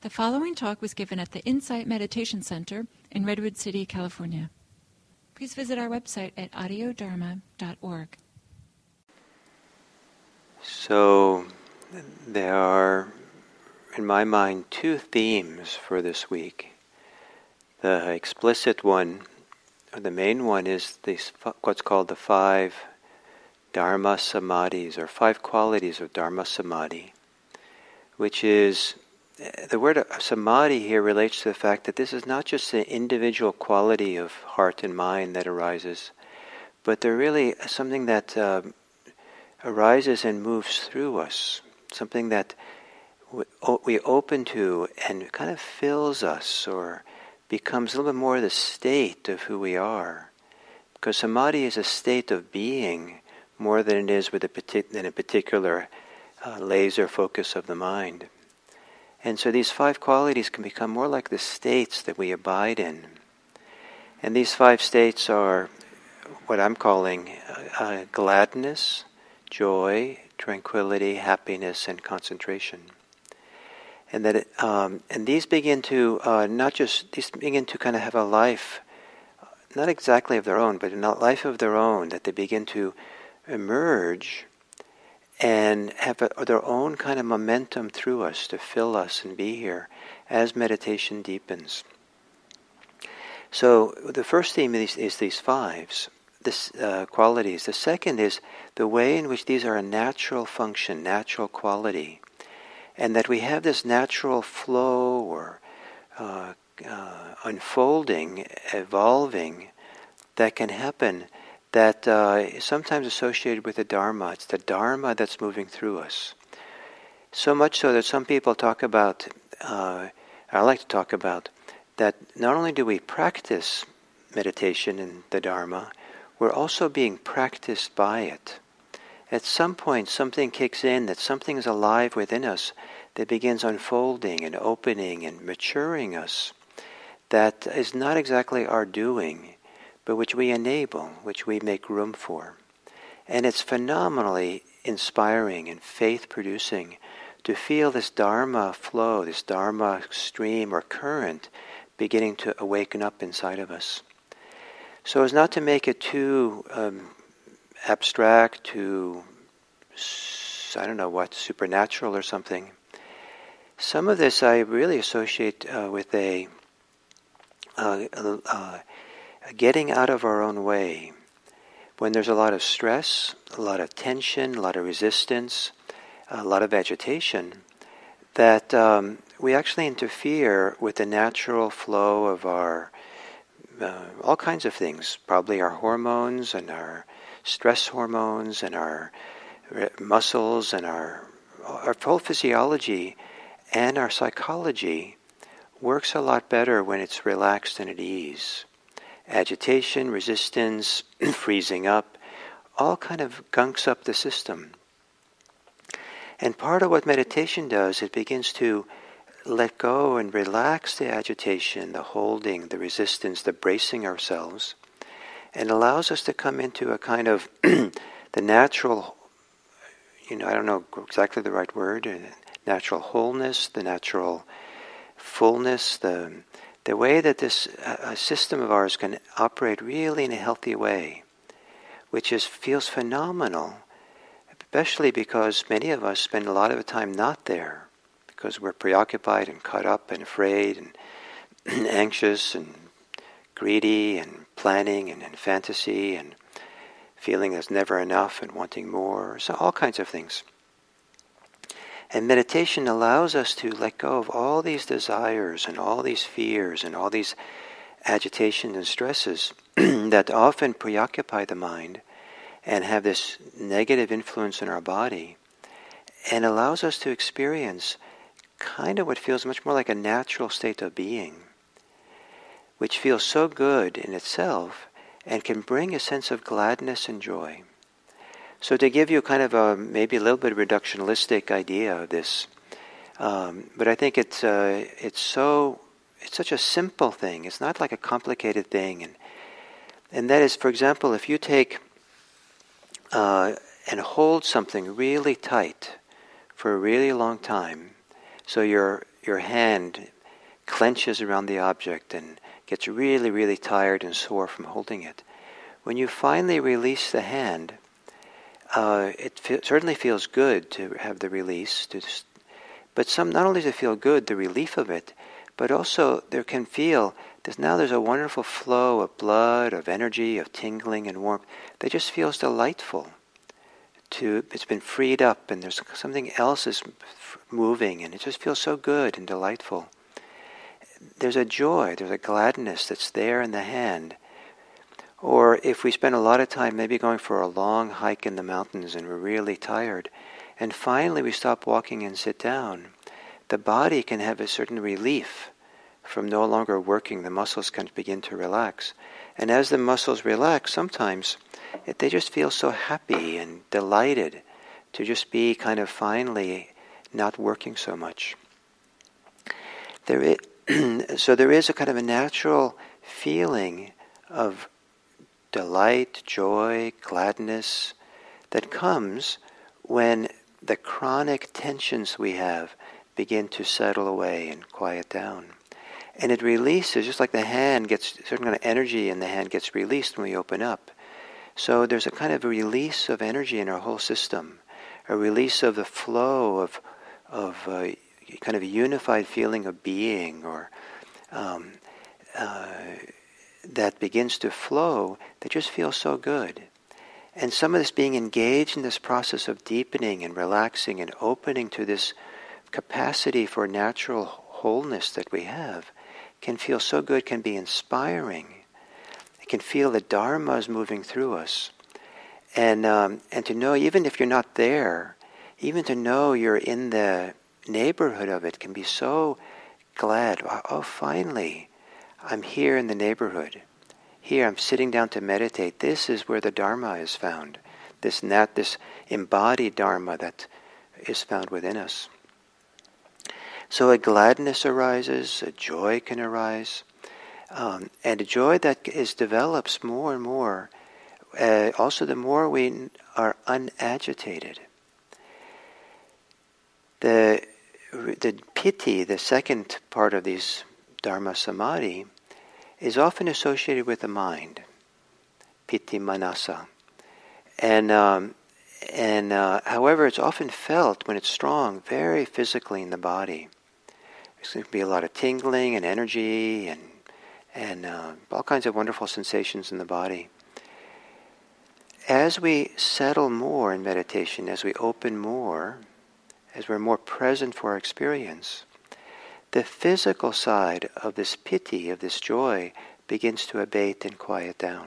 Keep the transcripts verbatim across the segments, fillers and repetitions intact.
The following talk was given at the Insight Meditation Center in Redwood City, California. Please visit our website at audio dharma dot org. So, there are, in my mind, two themes for this week. The explicit one, or the main one, is these, what's called the five Dharma Samadhis, or five qualities of Dharma Samadhi, which is, the word samadhi here relates to the fact that this is not just an individual quality of heart and mind that arises, but they're really something that uh, arises and moves through us, something that we open to and kind of fills us or becomes a little bit more the state of who we are. Because samadhi is a state of being more than it is with a, partic- than a particular uh, laser focus of the mind. And so these five qualities can become more like the states that we abide in. And these five states are what I'm calling uh, uh, gladness, joy, tranquility, happiness, and concentration. And that, it, um, and these begin to uh, not just these begin to kind of have a life, not exactly of their own, but a life of their own. That they begin to emerge and have a, their own kind of momentum through us to fill us and be here as meditation deepens. So the first theme is, is these fives. This uh, qualities. The second is the way in which these are a natural function, natural quality, and that we have this natural flow or uh, uh, unfolding, evolving that can happen that uh, is sometimes associated with the Dharma. It's the Dharma that's moving through us. So much so that some people talk about, uh, I like to talk about, that not only do we practice meditation in the Dharma, we're also being practiced by it. At some point, something kicks in, that something is alive within us that begins unfolding and opening and maturing us. That is not exactly our doing, but which we enable, which we make room for. And it's phenomenally inspiring and faith-producing to feel this Dharma flow, this Dharma stream or current beginning to awaken up inside of us. So as not to make it too um, abstract, too, I don't know what, supernatural or something, some of this I really associate uh, with a, uh, uh, getting out of our own way. When there's a lot of stress, a lot of tension, a lot of resistance, a lot of agitation, that um, we actually interfere with the natural flow of our Uh, all kinds of things, probably our hormones and our stress hormones and our muscles and our, our whole physiology and our psychology works a lot better when it's relaxed and at ease. Agitation, resistance, freezing up, all kind of gunks up the system. And part of what meditation does, it begins to let go and relax the agitation, the holding, the resistance, the bracing ourselves, and allows us to come into a kind of the natural, you know, I don't know exactly the right word, natural wholeness, the natural fullness, the the way that this uh, system of ours can operate really in a healthy way, which is feels phenomenal, especially because many of us spend a lot of the time not there, because we're preoccupied and caught up and afraid and anxious and greedy and planning and in fantasy and feeling there's never enough and wanting more, so all kinds of things. And meditation allows us to let go of all these desires and all these fears and all these agitations and stresses that often preoccupy the mind and have this negative influence in our body, and allows us to experience kind of what feels much more like a natural state of being, which feels so good in itself and can bring a sense of gladness and joy. So to give you kind of a maybe a little bit of reductionistic idea of this, um, but I think it's uh, it's so it's such a simple thing. It's not like a complicated thing, and and that is, for example, if you take uh, and hold something really tight for a really long time. So you're your hand clenches around the object and gets really, really tired and sore from holding it. When you finally release the hand, uh, it fe- certainly feels good to have the release. To just, but some not only does it feel good, the relief of it, but also there can feel there's now there's a wonderful flow of blood, of energy, of tingling and warmth that just feels delightful. To it's been freed up, and there's something else is moving, and it just feels so good and delightful. There's a joy, there's a gladness that's there in the hand. Or if we spend a lot of time maybe going for a long hike in the mountains and we're really tired, and finally we stop walking and sit down, the body can have a certain relief from no longer working. The muscles can begin to relax. And as the muscles relax, sometimes it, they just feel so happy and delighted to just be kind of finally not working so much. There is, so there is a kind of a natural feeling of delight, joy, gladness that comes when the chronic tensions we have begin to settle away and quiet down. And it releases, just like the hand gets, a certain kind of energy in the hand gets released when we open up. So there's a kind of a release of energy in our whole system, a release of the flow of of uh, kind of a unified feeling of being, or um, uh, that begins to flow that just feels so good. And some of this being engaged in this process of deepening and relaxing and opening to this capacity for natural wholeness that we have can feel so good, can be inspiring. It can feel the Dharma is moving through us. And um, and to know, even if you're not there, even to know you're in the neighborhood of it can be so glad. Oh, finally, I'm here in the neighborhood. Here, I'm sitting down to meditate. This is where the Dharma is found. This nat, this embodied Dharma that is found within us. So a gladness arises, a joy can arise, um, and a joy that is develops more and more. Uh, also, the more we are unagitated. The the piti, the second part of these Dharma Samadhi, is often associated with the mind, piti manasa, and um, and uh, however, it's often felt when it's strong, very physically in the body. There's going to be a lot of tingling and energy and and uh, all kinds of wonderful sensations in the body. As we settle more in meditation, as we open more, as we're more present for our experience, the physical side of this piti, of this joy, begins to abate and quiet down.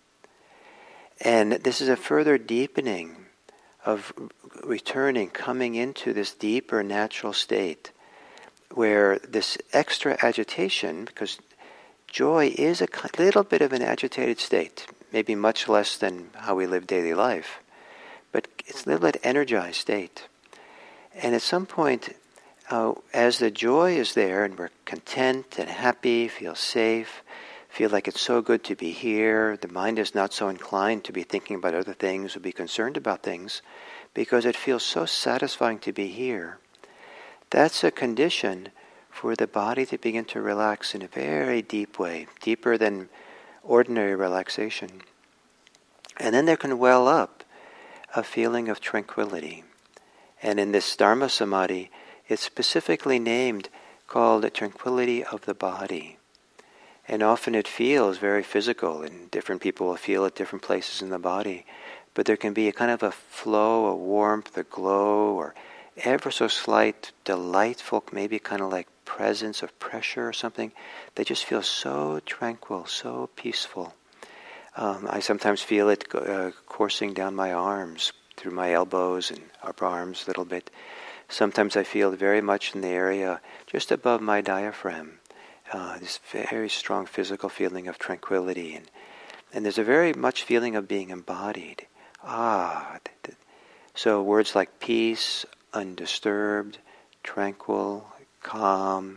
And this is a further deepening of returning, coming into this deeper natural state, where this extra agitation, because joy is a little bit of an agitated state, maybe much less than how we live daily life, but it's a little bit energized state. And at some point, uh, as the joy is there and we're content and happy, feel safe, feel like it's so good to be here, the mind is not so inclined to be thinking about other things or be concerned about things, because it feels so satisfying to be here. That's a condition for the body to begin to relax in a very deep way, deeper than ordinary relaxation. And then there can well up a feeling of tranquility. And in this Dharma Samadhi, it's specifically named, called the tranquility of the body. And often it feels very physical, and different people will feel at different places in the body. But there can be a kind of a flow, a warmth, a glow, or ever so slight, delightful, maybe kind of like presence of pressure or something, that just feels so tranquil, so peaceful. Um, I sometimes feel it uh, coursing down my arms, through my elbows and upper arms a little bit. Sometimes I feel very much in the area just above my diaphragm, uh, this very strong physical feeling of tranquility. And, and there's a very much feeling of being embodied. Ah, th- th- so words like peace, undisturbed, tranquil, calm,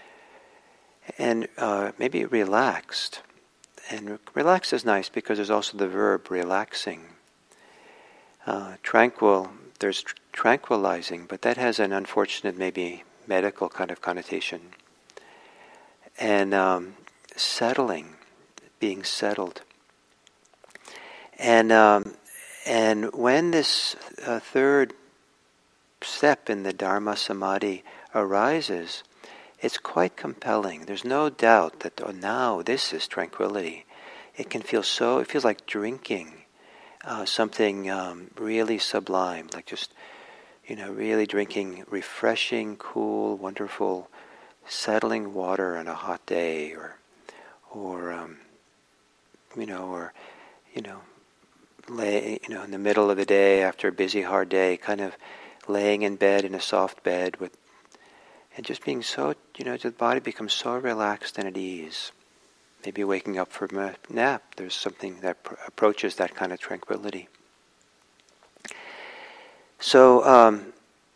and uh, maybe relaxed. And relaxed is nice because there's also the verb relaxing. Uh, tranquil, there's tr- tranquilizing, but that has an unfortunate maybe medical kind of connotation. And um, settling, being settled. And um, and when this uh, third step in the Dharma Samadhi arises, it's quite compelling. There's no doubt that, oh, now this is tranquility. It can feel so, it feels like drinking uh, something um, really sublime, like just, you know, really drinking refreshing, cool, wonderful, settling water on a hot day, or, or, um, you know, or, you know, lay, you know, in the middle of the day after a busy, hard day, kind of laying in bed in a soft bed with, and just being so, you know, the body becomes so relaxed and at ease. Maybe waking up from a nap, there's something that pr- approaches that kind of tranquility. So, um,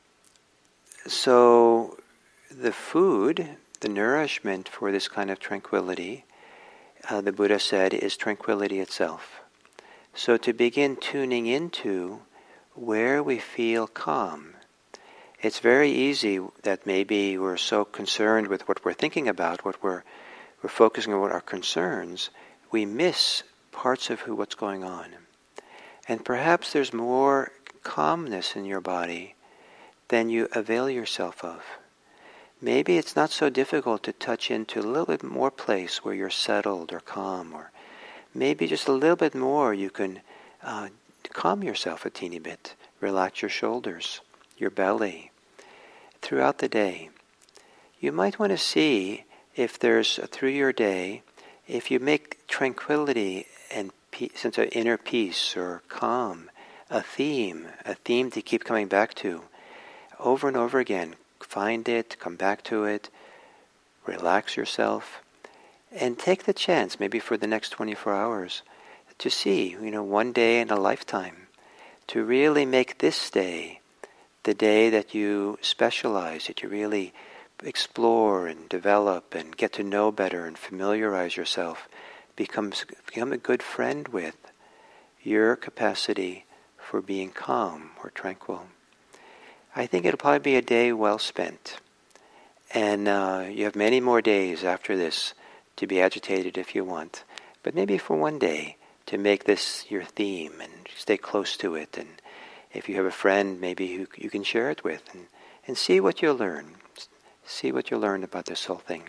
so the food, the nourishment for this kind of tranquility, uh, the Buddha said, is tranquility itself. So to begin tuning into where we feel calm, it's very easy that maybe we're so concerned with what we're thinking about, what we're we're focusing on what our concerns, we miss parts of who what's going on. And perhaps there's more calmness in your body than you avail yourself of. Maybe it's not so difficult to touch into a little bit more place where you're settled or calm, or maybe just a little bit more you can uh, calm yourself a teeny bit, relax your shoulders, your belly. Throughout the day, you might want to see if there's, uh, through your day, if you make tranquility and pe- sense of inner peace or calm a theme, a theme to keep coming back to, over and over again. Find it, come back to it, relax yourself, and take the chance, maybe for the next twenty-four hours, to see, you know, one day in a lifetime, to really make this day the day that you specialize, that you really explore and develop and get to know better and familiarize yourself, becomes become a good friend with your capacity for being calm or tranquil. I think it'll probably be a day well spent. And uh, you have many more days after this to be agitated if you want. But maybe for one day to make this your theme and stay close to it. And if you have a friend, maybe who you can share it with, and, and see what you'll learn. See what you'll learn about this whole thing.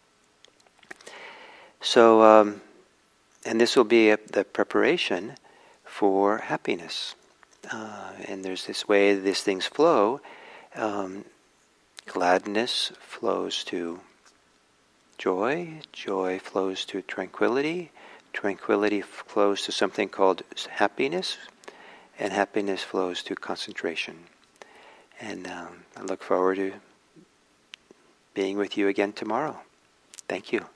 So, um, and this will be a, the preparation for happiness. Uh, and there's this way these things flow. Um, gladness flows to joy. Joy flows to tranquility. Tranquility flows to something called happiness. And happiness flows to concentration. And um, I look forward to being with you again tomorrow. Thank you.